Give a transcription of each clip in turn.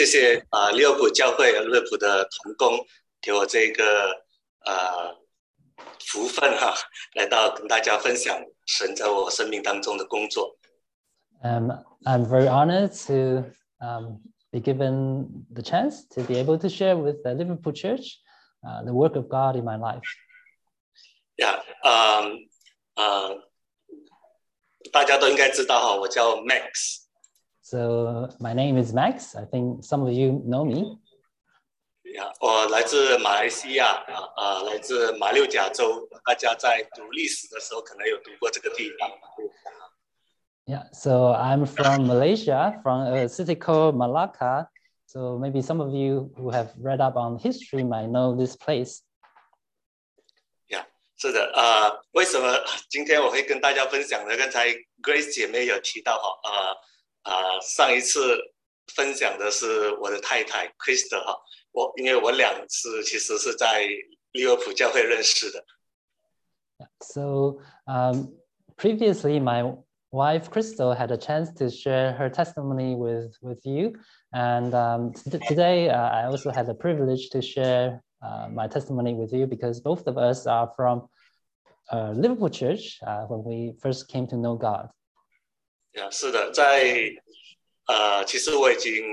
谢谢利物浦教会利物浦的同工给我这个福分来到跟大家分享神在我生命当中的工作。 I'm very honored to be given the chance to be able to share with the Liverpool Church the work of God in my life. 大家都应该知道我叫 Max. So my name is Max. I think some of you know me. 我来自马来西亚来自马六甲州。大家在读历史的时候可能有读过这个地方。 Yeah, so I'm from Malaysia, from a city called Malacca. So maybe some of you who have read up on history might know this place. 是的，为什么今天我会跟大家分享呢？刚才 Grace 姐妹有提到上一次分享的是我的太太 Krista 因为我两次其实是在利物浦教会认识的。 So previously my wife Crystal had a chance to share her testimony with you, and today I also had the privilege to share my testimony with you because both of us are from Liverpool Church when we first came to know God. 是的，其实我已经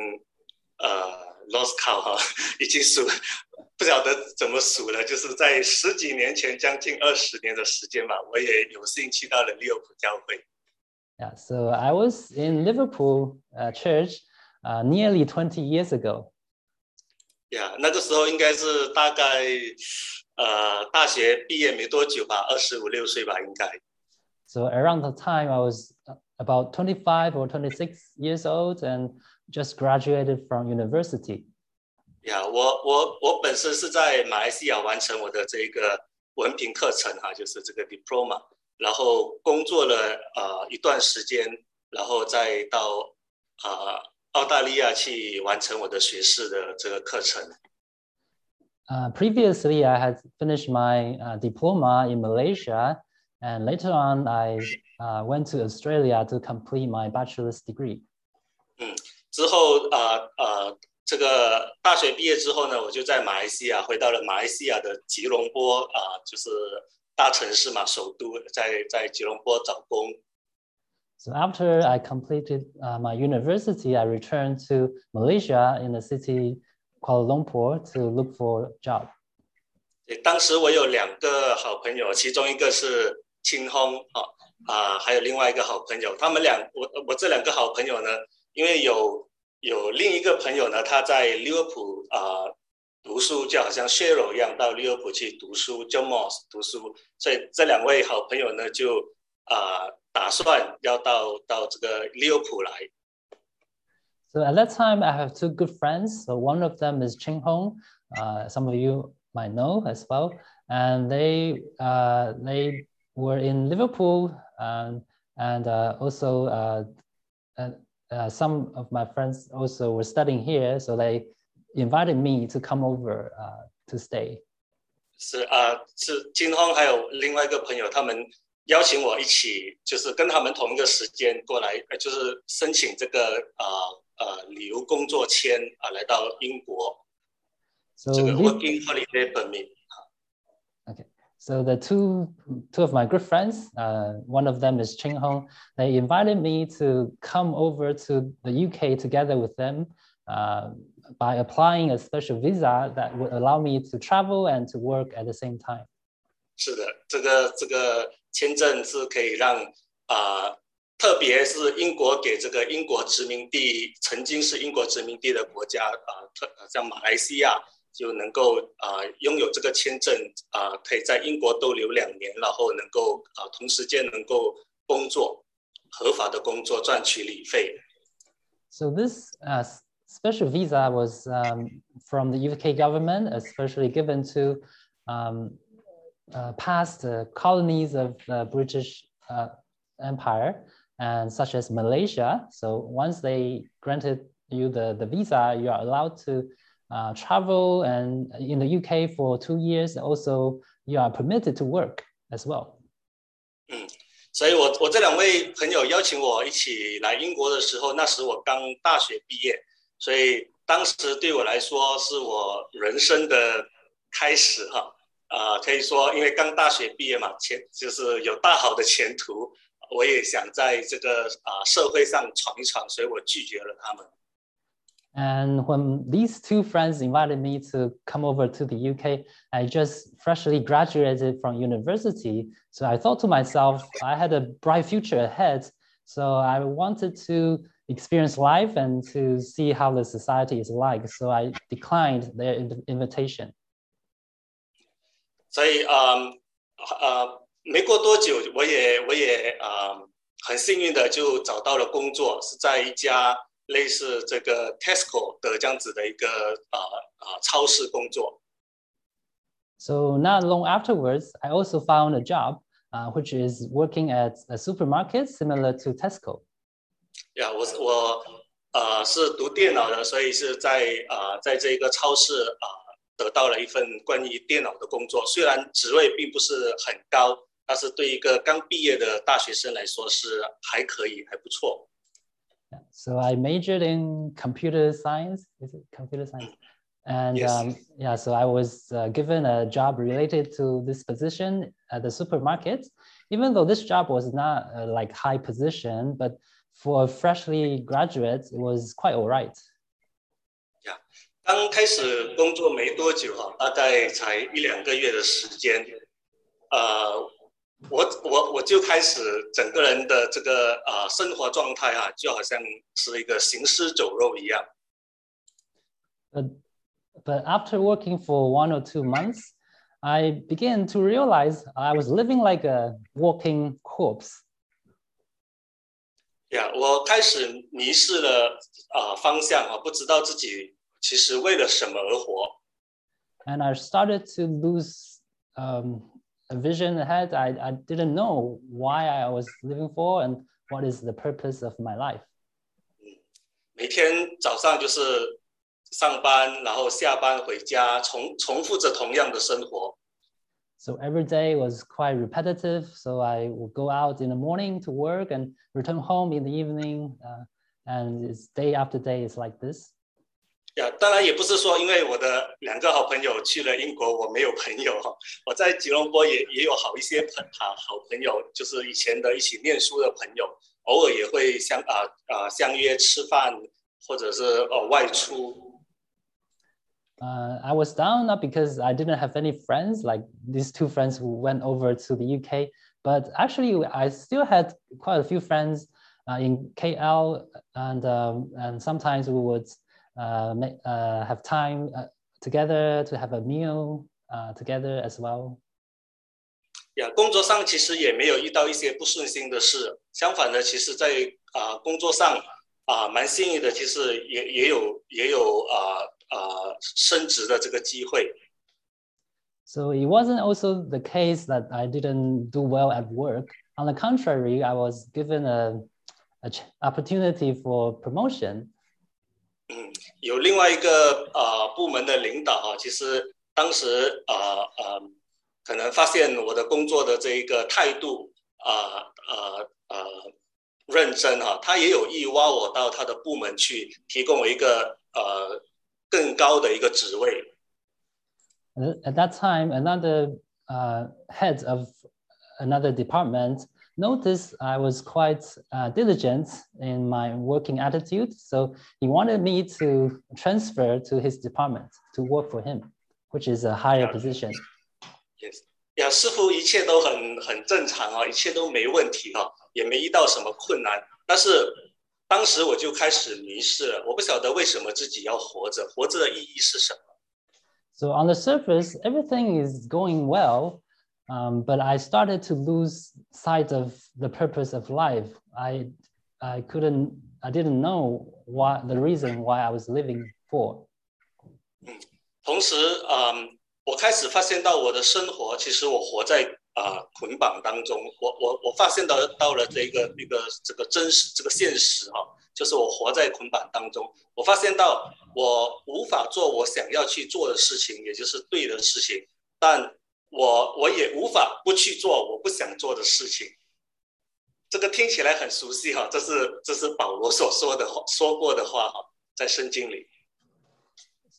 lost count 已经不晓得怎么数了，就是在10几年前，将近20年的时间吧，我也有幸去到了利物浦教会。 Yeah, so I was in Liverpool Church nearly 20 years ago. 那个时候应该是大概大学毕业没多久吧，25、26岁吧，应该。 So around the time I was about 25 or 26 years old and just graduated from university. 我本身是在马来西亚完成我的这个文凭课程就是这个 diploma， 然后工作了一段时间，然后再到澳大利亚去完成我的学士的这个课程。 Previously, I had finished my diploma in Malaysia, and later on, I went to Australia to complete my bachelor's degree. 之后这个大学毕业之后呢，我就在马来西亚回到了马来西亚的吉隆坡就是大城市嘛，首都在吉隆坡找工。 So after I completed my university, I returned to Malaysia in the city Kuala Lumpur to look for a job. 当时我有2个好朋友，其中一个是清轰还有另外一个好朋友。他们我这2个好朋友呢，因为有另一个朋友呢，他在利物浦读书，就好像 Cheryl 一样到利物浦去读书 ，John Moss 读书，所以这2位好朋友呢就打算要到这个利物浦来。 So at that time, I have 2 good friends. So one of them is Ching Hong. Some of you might know as well. And they were in Liverpool, and also some of my friends also were studying here. So they invited me to come over to stay. 是Ching Hong 还有另外一个朋友，他们邀请我一起，就是跟他们同一个时间过来，就是申请这个旅游工作签来到英国。 So 这个 working holiday permit. Okay. So the two of my good friends, one of them is Ching Hong. They invited me to come over to the UK together with them by applying a special visa that would allow me to travel and to work at the same time. 是的，这个签证是可以让特别是英国给这个英国殖民地，曾经是英国殖民地的国家像马来西亚就能够拥有这个签证可以在英国逗留2年，然后能够同时间能够工作，合法的工作赚取旅费。 So this special visa was from the UK government, especially given to past colonies of the British Empire, and such as Malaysia. So once they granted you the visa, you are allowed to travel and in the UK for 2 years. Also, you are permitted to work as well. 所以我这2位朋友邀请我一起来英国的时候，那时我刚大学毕业，所以当时对我来说是我人生的开始哈。可以说因为刚大学毕业嘛，就是有大好的前途，我也想在这个社会上闯一闯，所以我拒绝了他们。 And when these two friends invited me to come over to the UK, I just freshly graduated from university. So I thought to myself, I had a bright future ahead. So I wanted to experience life and to see how the society is like. So I declined their invitation. 所以没过多久，我也很幸运的就找到了工作，是在一家类似这个 Tesco 的这样子的一个超市工作。 So not long afterwards, I also found a job, which is working at a supermarket similar to Tesco. 呀，我是读电脑的，所以是在这个超市得到了一份关于电脑的工作。虽然职位并不是很高，但是对一个刚毕业的大学生来说是还可以，还不错。 So I majored in computer science. Is it computer science? And Yes. yeah, so I was given a job related to this position at the supermarket, even though this job was not like high position, but for a freshly graduate, it was quite all right. 刚开始工作没多久大概才1-2个月的时间，我就开始整个人的这个生活状态就好像是一个行尸走肉一样。 But after working for 1 or 2 months, I began to realize I was living like a walking corpse. 我开始迷失了方向不知道自己其实为了什么而活。 And I started to lose a vision ahead. I didn't know why I was living for and what is the purpose of my life. 每天早上就是上班，然后下班回家，重复着同样的生活。 So every day was quite repetitive. So I would go out in the morning to work and return home in the evening. And it's day after day, it's like this. 当然也不是说因为我的2个好朋友去了英国，我没有朋友我在吉隆坡也有好一些好朋友，就是以前的一起念书的朋友，偶尔也会相约吃饭，或者是外出。 I was down not because I didn't have any friends, like these 2 friends who went over to the UK, but actually I still had quite a few friends in KL, and sometimes we would have time together to have a meal together as well. 工作上其实也没有遇到一些不顺心的事，相反的，其实在工作上蛮幸运的，其实也有升职的这个机会。 So it wasn't also the case that I didn't do well at work. On the contrary, I was given a opportunity for promotion. 有另外一个部门的领导其实当时可能发现我的工作的这一个态度认真他也有意挖我到他的部门去，提供我一个更高的一个职位。 At that time, another head of another department noticed I was quite diligent in my working attitude, so he wanted me to transfer to his department to work for him, which is a higher position. Yes. 似乎一切都很正常一切都没问题也没遇到什么困难。但是当时我就开始迷失了，我不晓得为什么自己要活着，活着的意义是什么。 So on the surface, everything is going well, but I started to lose sight of the purpose of life. I didn't know the reason why I was living for. 同时我开始发现到我的生活，其实我活在捆绑当中。我发现到了这个真实这个现实就是我活在捆绑当中。我发现到我无法做我想要去做的事情，也就是对的事情，但我也无法不去做我不想做的事情。这个听起来很熟悉这是保罗所说过的话在圣经里。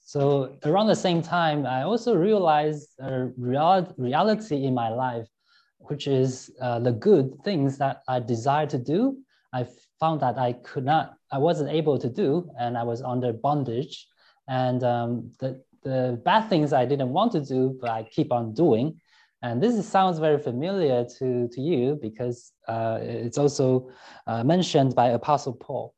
So around the same time, I also realized a reality in my life, which is the good things that I desire to do. I found that I wasn't able to do, and I was under bondage. And the bad things I didn't want to do, but I keep on doing. And sounds very familiar to you because it's also mentioned by Apostle Paul.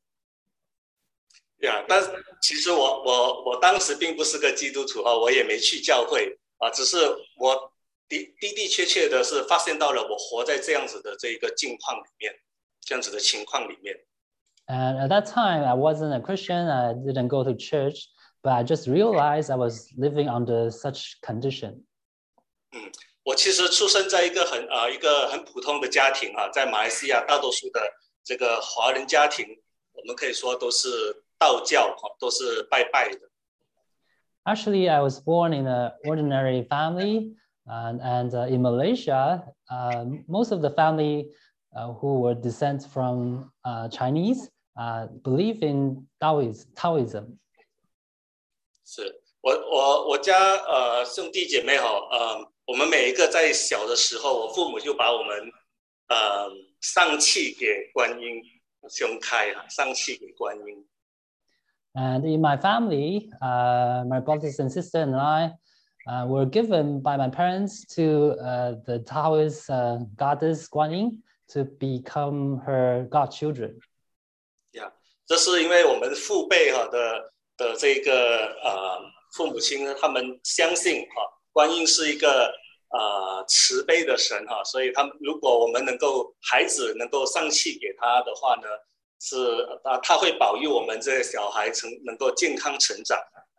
Yeah, 但是其实我当时并不是个基督徒啊，我也没去教会啊，只是我的确的是发现到了我活在这样子的这个境况里面，这样子的情况里面。 And at that time, I wasn't a Christian. I didn't go to church, but I just realized I was living under such condition. 我其实出生在一个很普通的家庭啊，在马来西亚大多数的这个华人家庭，我们可以说都是道教，都是拜拜的。 Actually, I was born in an ordinary family, and in Malaysia, most of the family who were descent from Chinese believe in Taoism. 是我家兄弟姐妹我们每一个在小的时候，我父母就把我们上契给观音兄开上契给观音。 And in my family, my brothers and sisters and I were given by my parents to the Taoist goddess Guan Yin to become her godchildren. Yeah, 这是因为我们父辈的这个父母亲呢，他们相信观音是一个慈悲的神所以如果我们孩子能够上契给他的话呢，他会保佑我们这些小孩能够健康成长。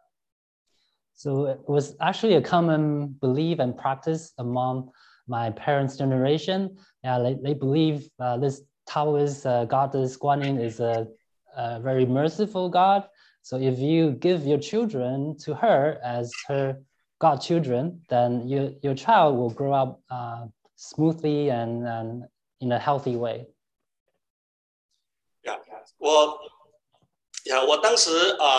So it was actually a common belief and practice among my parents' generation. Yeah, they believe this Taoist goddess Guan Yin is a very merciful God. So if you give your children to her as her godchildren, then your child will grow up smoothly and in a healthy way. 我当时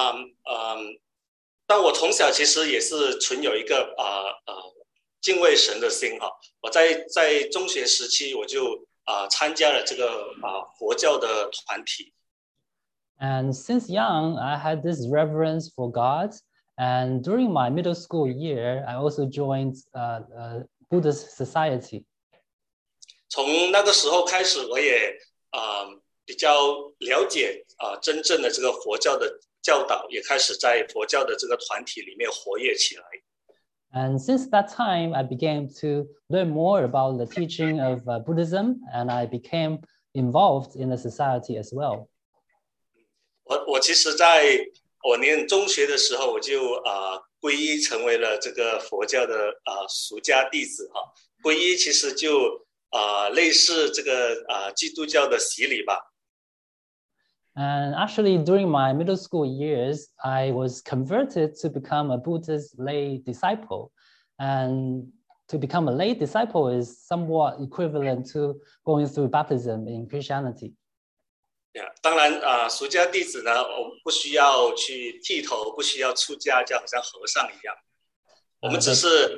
但我从小其实也是存有一个敬畏神的心我在中学时期我就参加了这个佛教的团体。 And since young, I had this reverence for God. And during my middle school year, I also joined a Buddhist society. 从那个时候开始，我也比较了解真正的这个佛教的教导，也开始在佛教的这个团体里面活跃起来。 And since that time, I began to learn more about the teaching of Buddhism, and I became involved in the society as well. 我其实在我念中学的时候，我就皈依成为了这个佛教的俗家弟子皈依其实就类似这个基督教的洗礼吧。 And actually, during my middle school years, I was converted to become a Buddhist lay disciple. And to become a lay disciple is somewhat equivalent to going through baptism in Christianity. 当然俗家弟子呢，我们不需要去剃头，不需要出家，就好像和尚一样。我们只是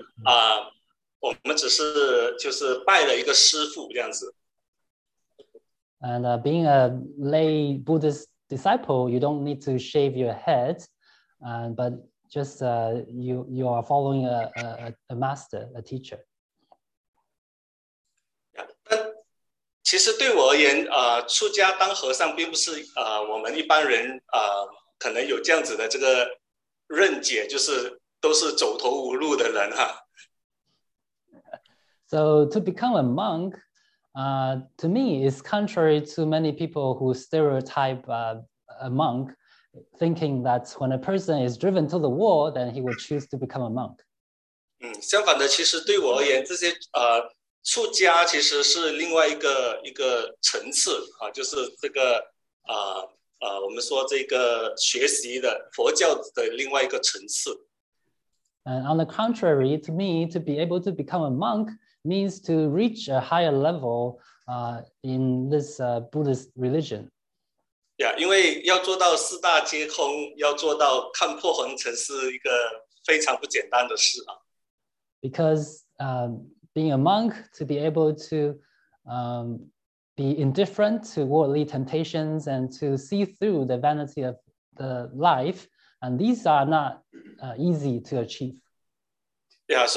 就是拜了一个师父这样子。 And being a lay Buddhist disciple, you don't need to shave your head, but just you are following a master, a teacher. 但其实对我而言，出家当和尚并不是我们一般人可能有这样子的这个认解，就是都是走投无路的人 So to become a monk, to me, is contrary to many people who stereotype a monk, thinking that when a person is driven to the wall, then he will choose to become a monk. 相反的，其实对我而言，这些出家其实是另外一个层次就是这个我们说这个学习的佛教的另外一个层次。 And on the contrary, to me, to be able to become a monk means to reach a higher level in this Buddhist religion. 呀，因为要做到四大皆空，要做到看破红尘，是一个非常不简单的事啊。 Because being a monk, to be able to be indifferent to worldly temptations and to see through the vanity of the life, and these are not easy to achieve. 呀，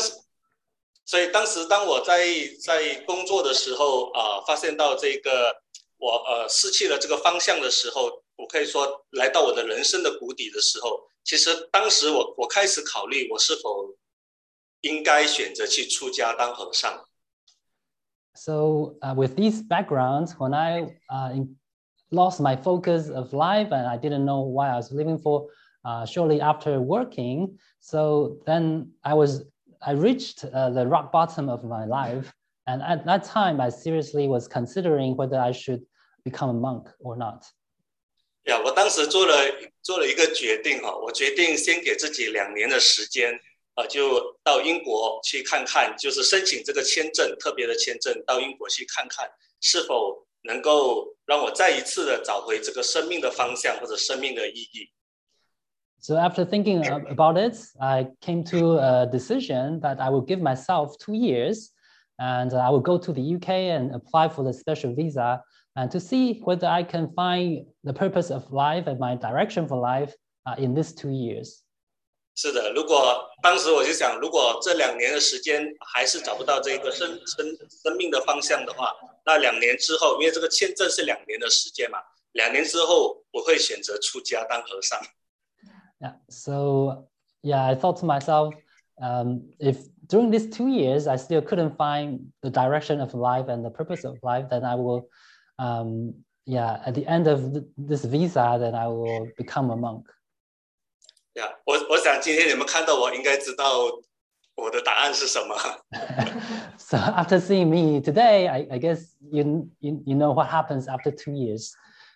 所以当时当我在工作的时候发现到这个我失去了这个方向的时候，我可以说来到我的人生的谷底的时候，其实当时我开始考虑我是否应该选择去出家当和尚。 So with these backgrounds, when I lost my focus of life and I didn't know why I was living for, shortly after working, so then I reached the rock bottom of my life. And at that time, I seriously was considering whether I should become a monk or not. 呀，我当时做了一个决定我决定先给自己2年的时间就到英国去看看，就是申请这个签证，特别的签证，到英国去看看是否能够让我再一次的找回这个生命的方向或者生命的意义。 So after thinking about it, I came to a decision that I would give myself 2 years and I would go to the UK and apply for the special visa and to see whether I can find the purpose of life and my direction for life in these 2 years. 是的，如果当时我就想，如果这2年的时间还是找不到这个生命的方向的话，那2年之后，因为这个签证是2年的时间嘛，2年之后我会选择出家当和尚。 Yeah. So yeah, I thought to myself, if during these 2 years I still couldn't find the direction of life and the purpose of life, then I will, at the end of this visa, then I will become a monk. 我想今天你们看到我应该知道我的答案是什么。 So after seeing me today, I guess you know what happens after 2 years.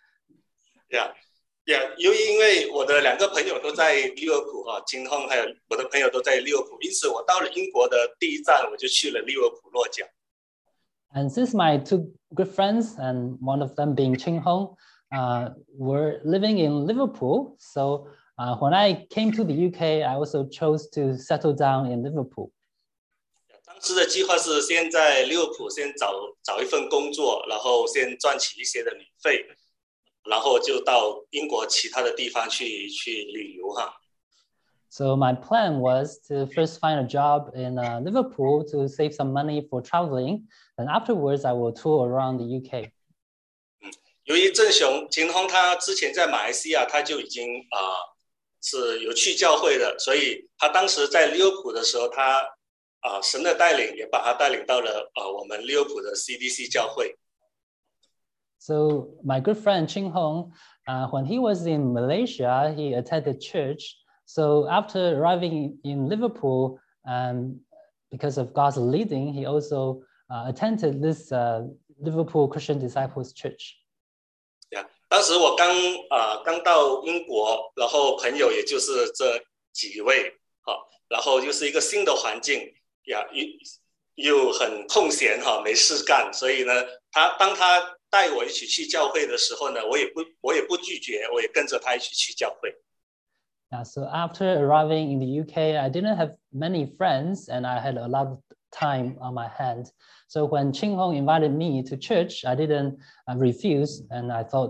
Yeah, 因为我的2个朋友都在利物浦金亨还有我的朋友都在利物浦，因此我到了英国的第一站我就去了利物浦落脚。 And since my 2 good friends, and one of them being Ching Hong, were living in Liverpool, so when I came to the UK, I also chose to settle down in Liverpool. 当时的计划是先在利物浦先找一份工作，然后先赚起一些的旅费，然后就到英国其他的地方去旅游 So my plan was to first find a job in Liverpool to save some money for traveling, and afterwards I will tour around the UK. 由于郑雄秦宏他之前在马来西亚他就已经是有去教会的，所以他当时在利物浦的时候，他神的带领也把他带领到了我们利物浦的 CDC 教会。 So my good friend Ching Hong, when he was in Malaysia, he attended church. So after arriving in Liverpool, because of God's leading, he also attended this Liverpool Christian Disciples Church. 当时我刚到英国，然后朋友也就是这几位，然后又是一个新的环境，又很空闲没事干，所以呢，当他带我一起去教会的时候呢，我也不拒绝，我也跟着他一起去教会。 So after arriving in the UK, I didn't have many friends and I had a lot of time on my hand. So when Ching Hong invited me to church, I didn't refuse, and I thought,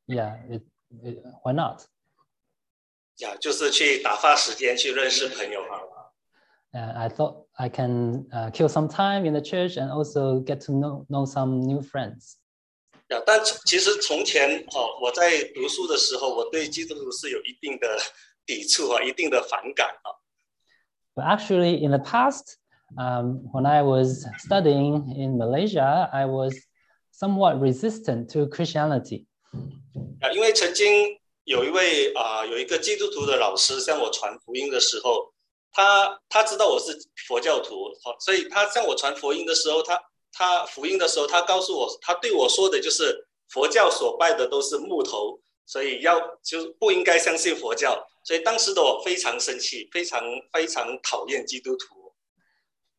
why not? 就是去打发时间，去认识朋友 And I thought I can kill some time in the church and also get to know some new friends. 但其实从前我在读书的时候，我对基督徒是有一定的抵触一定的反感 But actually, in the past, when I was studying in Malaysia, I was somewhat resistant to Christianity. 因为曾经有一个基督徒的老师向我传福音的时候，他知道我是佛教徒，所以他向我传福音的时候，他告诉我，他对我说的就是佛教所拜的都是木头，所以就不应该相信佛教。所以当时的我非常生气，非常讨厌基督徒。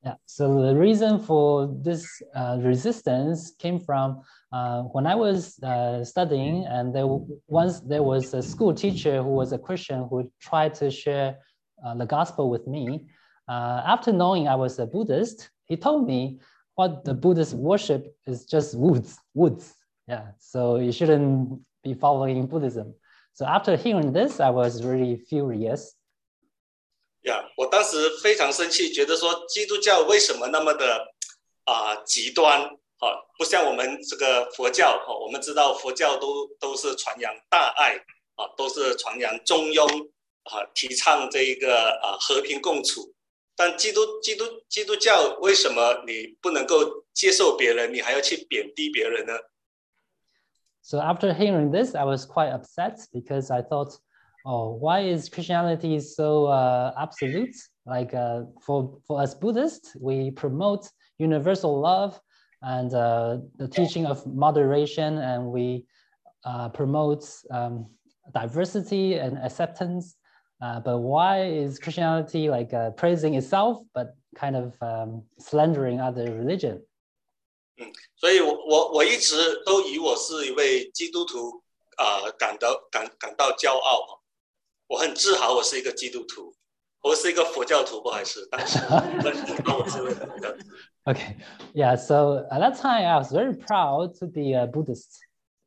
Yeah, so the reason for this resistance came from when I was studying, and once there was a school teacher who was a Christian who tried to share the gospel with me. After knowing I was a Buddhist, he told me what the Buddhist worship is just woods. Yeah, so you shouldn't be following Buddhism. So after hearing this, I was really furious. 我当时非常生气，觉得说基督教为什么那么的极端？不像我们这个佛教，我们知道佛教都是传扬大爱，都是传扬中庸，提倡这一个和平共处。但基督教为什么你不能够接受别人，你还要去贬低别人呢？ So after hearing this, I was quite upset because I thought, oh, why is Christianity so absolute? Like for us Buddhists, we promote universal love and the teaching of moderation, and we promote diversity and acceptance. But why is Christianity like praising itself, but kind of slandering other religion? 所以我一直都以我是一位基督徒感到骄傲，我很自豪我是一个基督徒，我是一个佛教徒，不好意思，当时我是一位佛教徒。 Okay, yeah. So at that time, I was very proud to be a Buddhist.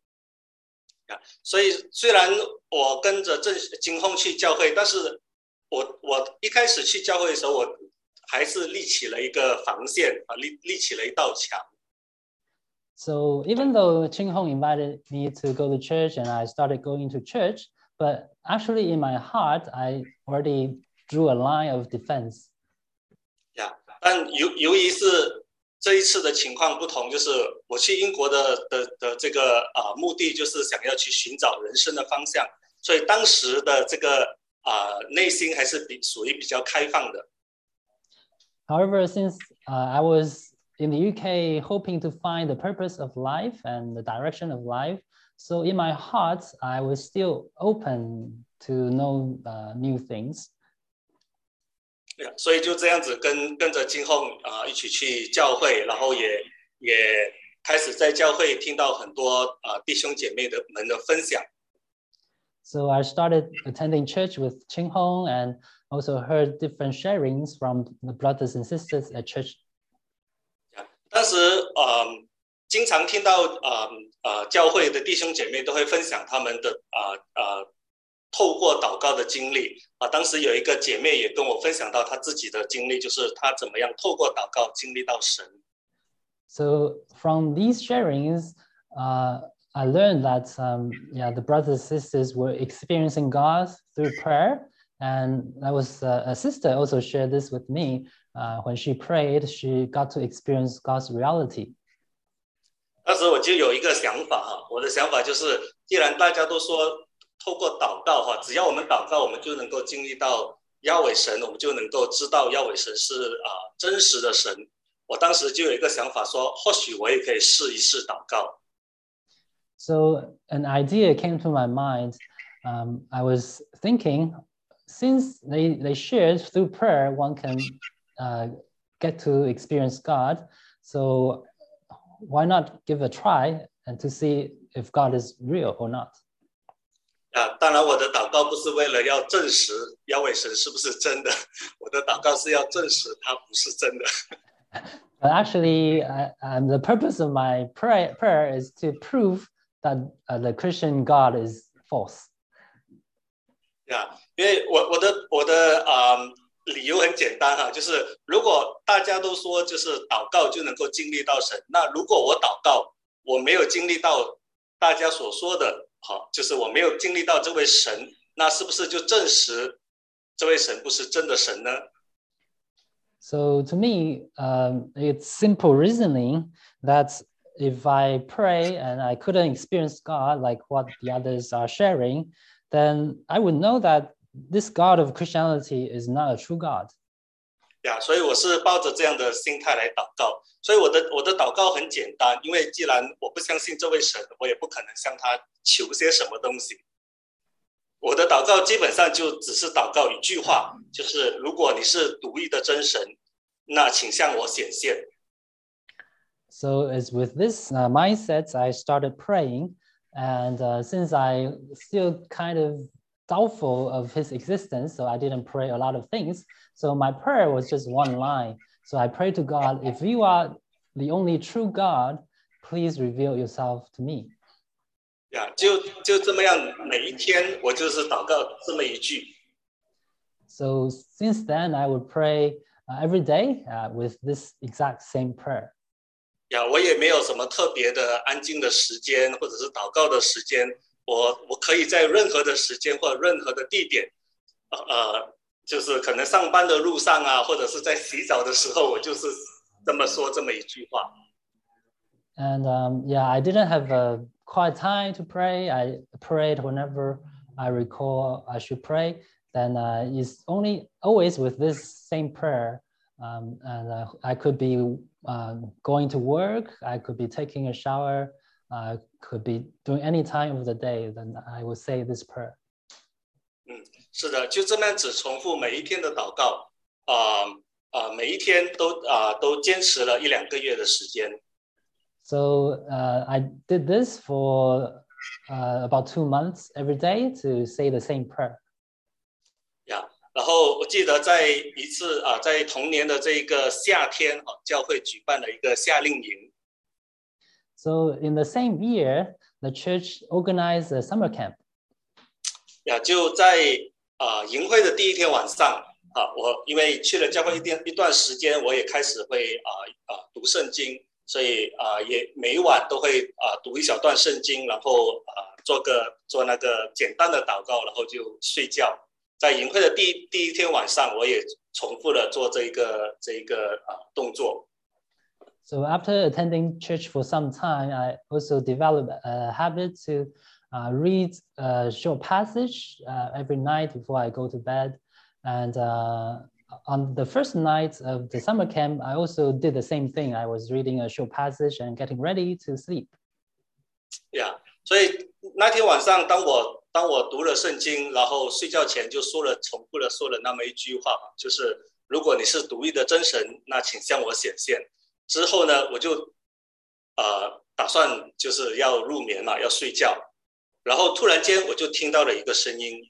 所以虽然我跟着金홍去教会，但是我一开始去教会的时候，我还是立起了一个防线立起了一道墙。 So even though Ching Hong invited me to go to church and I started going to church, but actually in my heart, I already drew a line of defense. 但由于是这一次的情况不同，就是我去英国的这个目的就是想要去寻找人生的方向，所以当时的这个内心还是属于比较开放的。 However, since I was in the UK hoping to find the purpose of life and the direction of life, so in my heart, I was still open to know new things. 所以就这样子跟着金홍一起去教会，然后也开始在教会听到很多弟兄姐妹们的分享。 So I started attending church with Ching Hong and also heard different sharings from the brothers and sisters at church. 当时经常听到教会的弟兄姐妹都会分享他们的透过祷告的经历当时有一个姐妹也跟我分享到她自己的经历，就是她怎么样透过祷告经历到神。 So from these sharings, I learned that the brothers and sisters were experiencing God through prayer, and that was a sister also shared this with me. When she prayed, she got to experience God's reality. 当时我就有一个想法我的想法就是，既然大家都说透过祷告只要我们祷告，我们就能够经历到亚伟神，我们就能够知道亚伟神是真实的神。我当时就有一个想法说，或许我也可以试一试祷告。 So an idea came to my mind. I was thinking, since they shared through prayer, one can get to experience God. So why not give a try and to see if God is real or not? 当然我的祷告不是为了要证实亚伟神是不是真的，我的祷告是要证实他不是真的。 But actually, the purpose of my prayer is to prove that the Christian God is false. 因为我的理由很简单就是如果大家都说就是祷告就能够经历到神，那如果我祷告我没有经历到大家所说的就是我没有经历到这位神，那是不是就证实这位神不是真的神呢？ So to me, it's simple reasoning that if I pray and I couldn't experience God like what the others are sharing, then I would know that this God of Christianity is not a true God. 所以我是抱着这样的心态来祷告，所以我的祷告很简单，因为既然我不相信这位神，我也不可能向他求些什么东西。我的祷告基本上就只是祷告一句话，就是如果你是独一的真神， 那请向我显现。 So as with this mindset, I started praying, and since I still kind of doubtful of his existence, so I didn't pray a lot of things. So my prayer was just one line. So I prayed to God, if you are the only true God, please reveal yourself to me. 呀，就这么样，每一天我就是祷告这么一句。 So since then, I would pray every day with this exact same prayer. 呀，我也没有什么特别的安静的时间，或者是祷告的时间。我可以在任何的时间或者任何的地点，就是可能上班的路上啊，或者是在洗澡的时候，我就是这么说这么一句话。 And yeah, I didn't have a quiet time to pray. I prayed whenever I recall I should pray. Then it's always with this same prayer. And I could be going to work. I could be taking a shower. I could be doing any time of the day. Then I would say this prayer. 是的，就这么样子重复每一天的祷告，每一天都坚持了1-2个月的时间。 So I did this for about 2 months every day to say the same prayer. 然后我记得在一次在同年的这个夏天，教会举办了一个夏令营。 So in the same year, the church organized a summer camp. 就在营会的第一天晚上，我因为去了教会一段时间，我也开始会读圣经，所以也每一晚都会读一小段圣经，然后做那个简单的祷告，然后就睡觉。在营会的第一天晚上，我也重复了做这一个动作。 So after attending church for some time, I also developed a habit to read a short passage every night before I go to bed. And on the first night of the summer camp, I also did the same thing. I was reading a short passage and getting ready to sleep. Yeah, 所以那天晚上，当我读了圣经，然后睡觉前就重复了说了那么一句话，就是如果你是独一的真神，那请向我显现。之后呢，我就打算就是要入眠嘛，要睡觉。然后突然间我就听到了一个声音。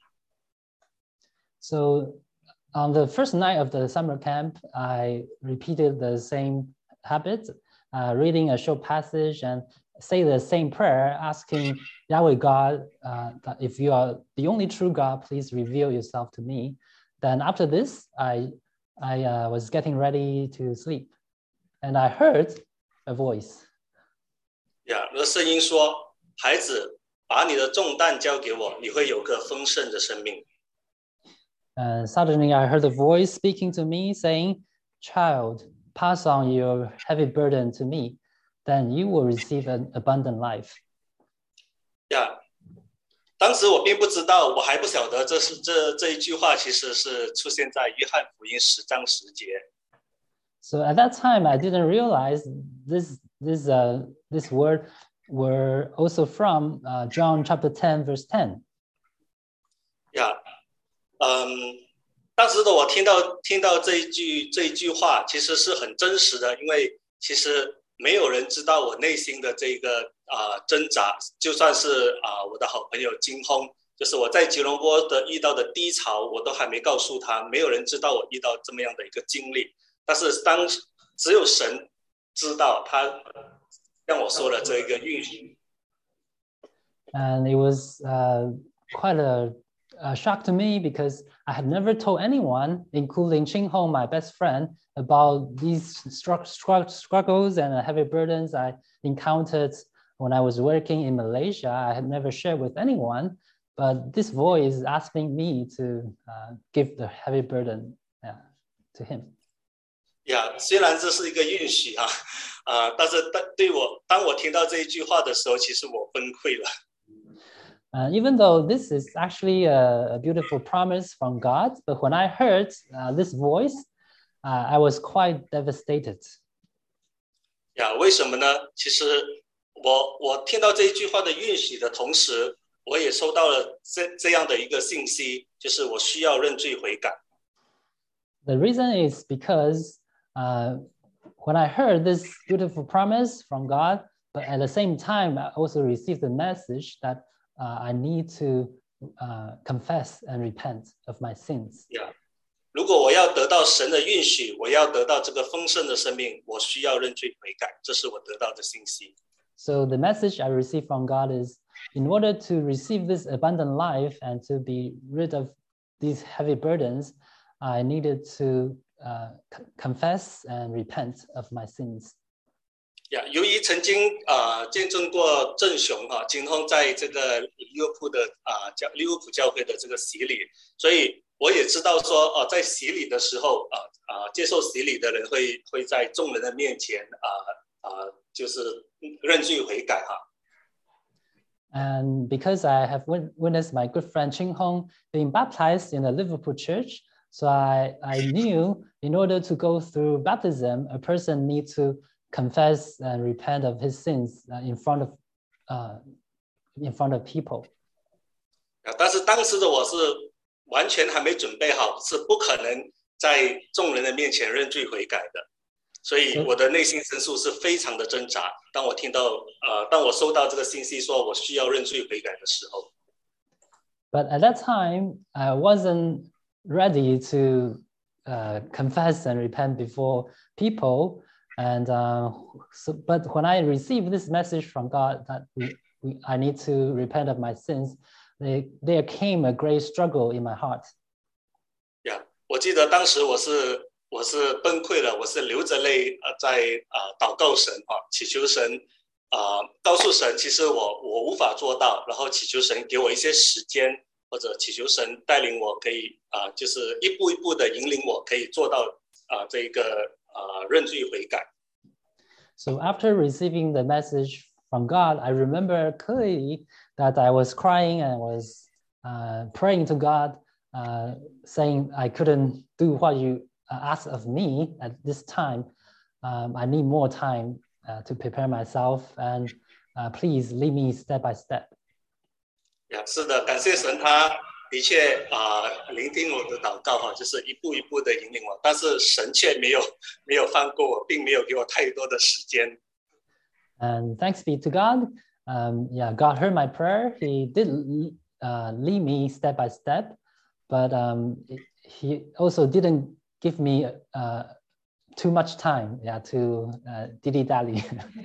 So on the first night of the summer camp, I repeated the same habit, reading a short passage and say the same prayer, asking Yahweh God, that if you are the only true God, please reveal yourself to me. Then after this, I was getting ready to sleep, and I heard a voice. 那声音说：“孩子，把你的重担交给我，你会有个丰盛的生命。” And suddenly I heard a voice speaking to me saying, "Child, pass on your heavy burden to me, then you will receive an abundant life." 当时我并不知道，我还不晓得这一句话其实是出现在约翰福音10章10节。 So at that time, I didn't realize this word were also from John chapter 10, verse 10. 当时的我听到这一句话，其实是很真实的，因为其实没有人知道我内心的这个挣扎，就算是我的好朋友金轰，就是我在吉隆坡遇到的低潮，我都还没告诉他，没有人知道我遇到这么样的一个经历。但是只有神知道，他让我说了这一个预言。 And it was quite a shock to me because I had never told anyone, including Ching Hong, my best friend, about these struggles and heavy burdens I encountered when I was working in Malaysia. I had never shared with anyone, but this voice is asking me to give the heavy burden to him. 虽然这是一个允许但是当我听到这一句话的时候，其实我崩溃了。 Even though this is actually a beautiful promise from God, but when I heard this voice, I was quite devastated. 为什么呢？其实我听到这一句话的允许的同时，我也收到了这样的一个信息，就是我需要认罪悔改。 The reason is because when I heard this beautiful promise from God, but at the same time, I also received the message that I need to confess and repent of my sins. Yeah. 如果我要得到神的允许，我要得到这个丰盛的生命，我需要认罪悔改，这是我得到的信息。 So the message I received from God is, in order to receive this abundant life and to be rid of these heavy burdens, I needed to confess and repent of my sins. 由于曾经见证过郑雄金峰在这个利物浦教会的这个洗礼，所以我也知道说在洗礼的时候接受洗礼的人会在众人的面前就是认罪悔改 And because I have witnessed my good friend Ching Hong being baptized in the Liverpool church, so I knew in order to go through baptism, a person needs to confess and repent of his sins in front of people. 但是当时的我是完全还没准备好，是不可能在众人的面前认罪悔改的，所以我的内心深处是非常的挣扎。当我收到这个信息说我需要认罪悔改的时候。 But at that time, I wasn't ready to confess and repent before people. And but when I received this message from God that I need to repent of my sins, there came a great struggle in my heart. 我记得当时我是崩溃了，我是流着泪在祷告神祈求神告诉神，其实我无法做到，然后祈求神给我一些时间，或者祈求神带领我可以就是一步一步的引领我可以做到这个认罪悔改。 So after receiving the message from God, I remember clearly that I was crying and was praying to God, saying I couldn't do what you asked of me at this time. I need more time to prepare myself, and please lead me step by step. 是的，感谢神，他的确聆听我的祷告就是一步一步的引领我，但是神却没有放过我，并没有给我太多的时间。 And thanks be to God. God heard my prayer. He did lead me step by step, but he also didn't give me too much time to dilly-dally.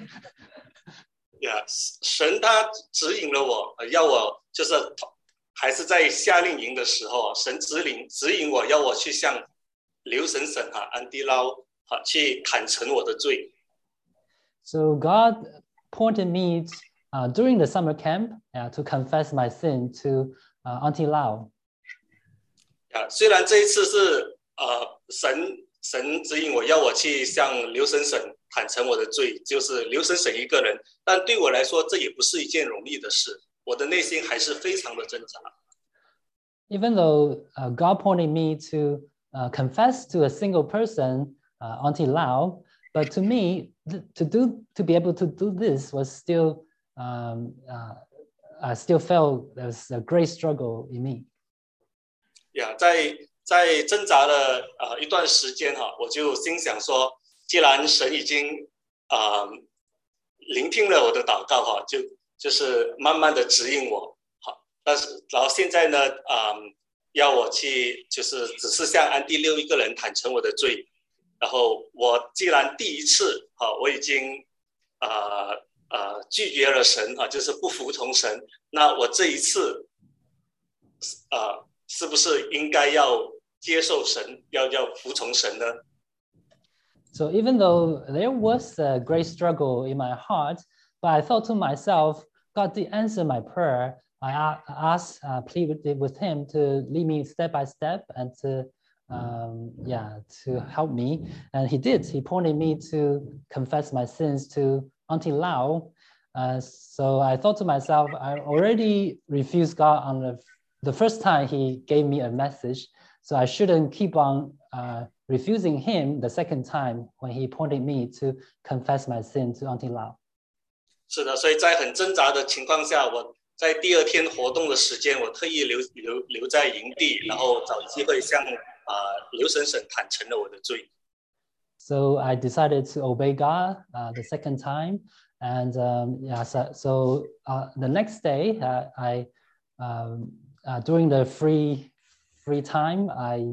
神他指引了我，要我就是还是在夏令营的时候，神指引我，要我去向刘神神安迪捞去坦诚我的罪。 So God pointed me during the summer camp to confess my sin to Auntie Lau. 虽然这一次是神指引我，要我去向刘神神坦诚我的罪，就是刘神神一个人，但对我来说这也不是一件容易的事，我的内心还是非常的挣扎。 Even though God pointed me to confess to a single person, Auntie Lau, but to me, to be able to do this was still, I still felt there's a great struggle in me. 在挣扎了一段时间我就心想说，既然神已经聆听了我的祷告就是慢慢的指引我但是然后现在呢要我去就是只是向安第六一个人坦诚我的罪，然后我既然第一次我已经拒绝了神就是不服从神，那我这一次是不是应该要接受神，要服从神呢？ So even though there was a great struggle in my heart, but I thought to myself, God did answer my prayer. I asked, pleaded with him to lead me step by step and to help me. And he did. He pointed me to confess my sins to Auntie Lau. So I thought to myself, I already refused God on the first time he gave me a message. So I shouldn't keep on refusing him the second time when he pointed me to confess my sin to Auntie Lau. 是的，所以在很挣扎的情况下，我在第二天活动的时间，我特意留在营地，然后找机会向刘神坦诚了我的罪。 So I decided to obey God the second time. And so the next day, during the free time,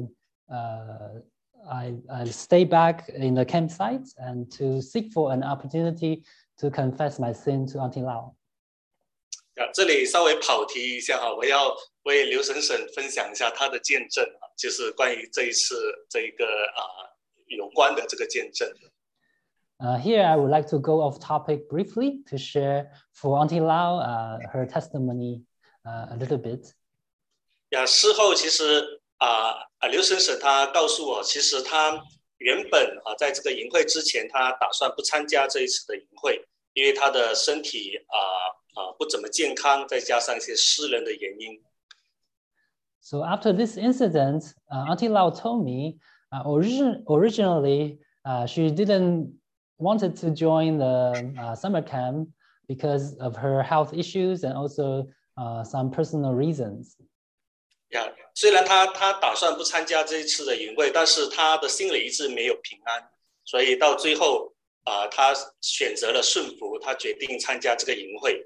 I stay back in the campsite and to seek for an opportunity to confess my sin to Auntie Lau. 这里稍微跑题一下哈，我要为刘婶婶分享一下她的见证啊，就是关于这一次这个有关的这个见证。 Here I would like to go off topic briefly to share for Auntie Lau her testimony a little bit. 事后其实刘婶婶她告诉我，其实她原本在这个营会之前，她打算不参加这一次的营会，因为她的身体不怎么健康，再加上一些私人的原因。 So after this incident, Auntie Lau told me originally she didn't wanted to join the summer camp because of her health issues and also some personal reasons. 虽然她打算不参加这一次的营会，但是她的心里一直没有平安，所以到最后她选择了顺服，她决定参加这个营会。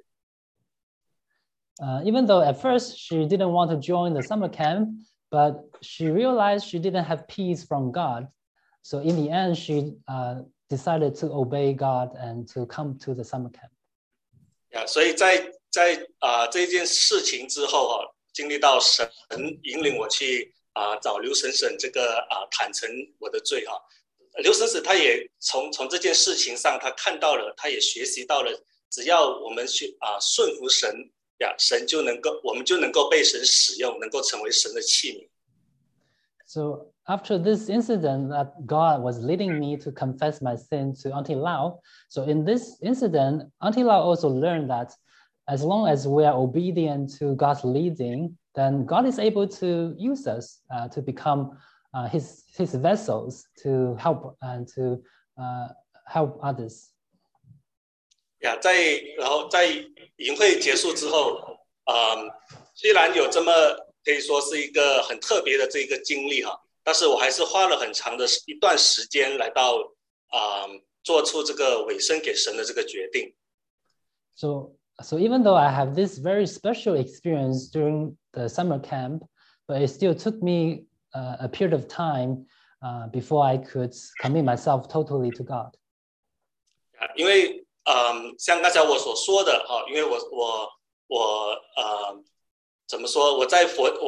Even though at first she didn't want to join the summer camp, but she realized she didn't have peace from God. So in the end, she decided to obey God and to come to the summer camp. 所以在这件事情之后经历到神引领我去找刘婶婶这个坦诚我的罪刘婶婶她也从这件事情上，她看到了，她也学习到了，只要我们去顺服神我们就能够被神使用，能够成为神的器皿。 So after this incident that God was leading me to confess my sin to Auntie Lau, so in this incident, Auntie Lau also learned that as long as we are obedient to God's leading, then God is able to use us to become his vessels to help and to help others. 然后在营会结束之后，虽然有这么可以说是一个很特别的这个经历但是我还是花了很长的一段时间来到做出这个委身给神的这个决定。 So even though I have this very special experience during the summer camp, but it still took me a period of time before I could commit myself totally to God. 因为像刚才我所说的因为我怎么说？我在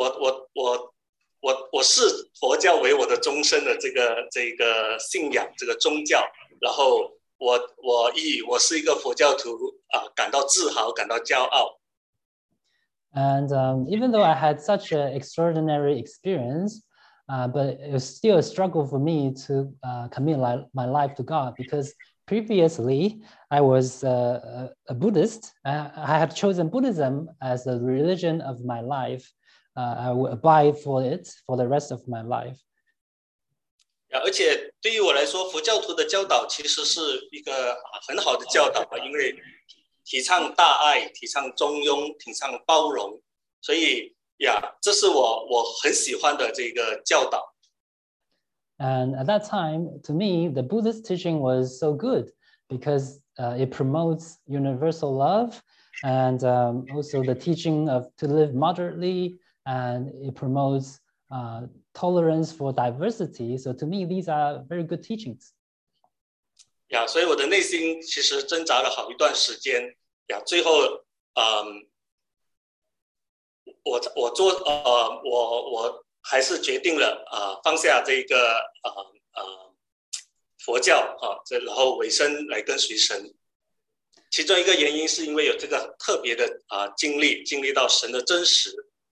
我视佛教为我的终身的这个信仰，这个宗教。然后我以我是一个佛教徒感到自豪，感到骄傲。 And even though I had such an extraordinary experience, but it was still a struggle for me to commit my life to God because previously I was a Buddhist. I had chosen Buddhism as the religion of my life. I will abide for it for the rest of my life. 而且对于我来说，佛教徒的教导其实是一个很好的教导因为提倡大爱，提倡中庸，提倡包容，所以这是我很喜欢的这个教导。 And at that time, to me, the Buddhist teaching was so good because it promotes universal love and also the teaching of to live moderately, and it promotes tolerance for diversity. So to me, these are very good teachings. 所以我的内心其实挣扎了好一段时间最后我还是决定了放下这个佛教然后委身来跟随神。其中一个原因是因为有这个特别的经历到神的真实。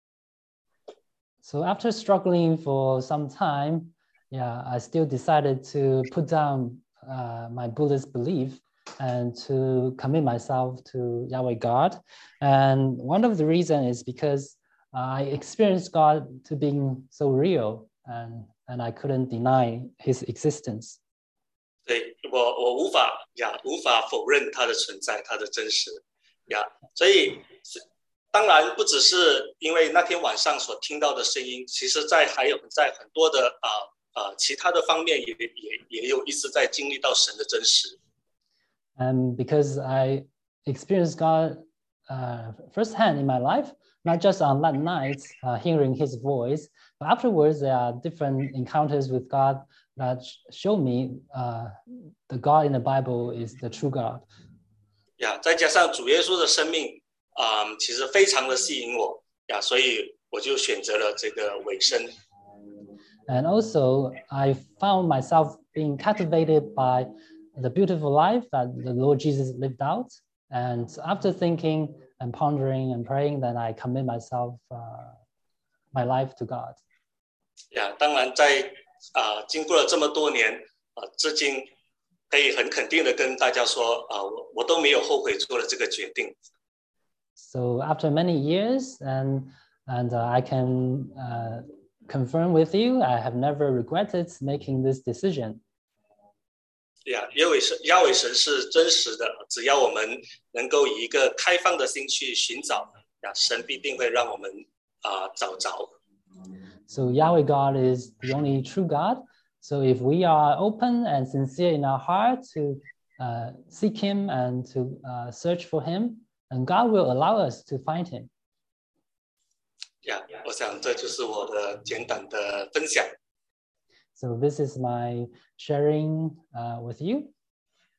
So after struggling for some time, I still decided to put down my Buddhist belief and to commit myself to Yahweh God. And one of the reasons is because I experienced God to being so real, and I couldn't deny his existence. 对，我无法否认他的存在，他的真实所以当然不只是因为那天晚上所听到的声音，其实还有在很多的其他的方面也有一直在经历到神的真实。 And because I experienced God firsthand in my life, not just on that night, hearing His voice, but afterwards there are different encounters with God that show me the God in the Bible is the true God. 再加上主耶稣的生命，其实非常的吸引我所以我就选择了这个委身。 And also, I found myself being captivated by the beautiful life that the Lord Jesus lived out. And after thinking and pondering and praying, then I commit myself, my life to God. 当然在经过了这么多年至今可以很肯定的跟大家说我都没有后悔做了这个决定。 So after many years, and I can confirm with you, I have never regretted making this decision. 亚伟神是真实的，只要我们能够以一个开放的心去寻找神必定会让我们找着。 So Yahweh God is the only true God. So if we are open and sincere in our heart to seek Him and to search for Him, and God will allow us to find Him. 我想这就是我的简短的分享。 So this is my sharing with you.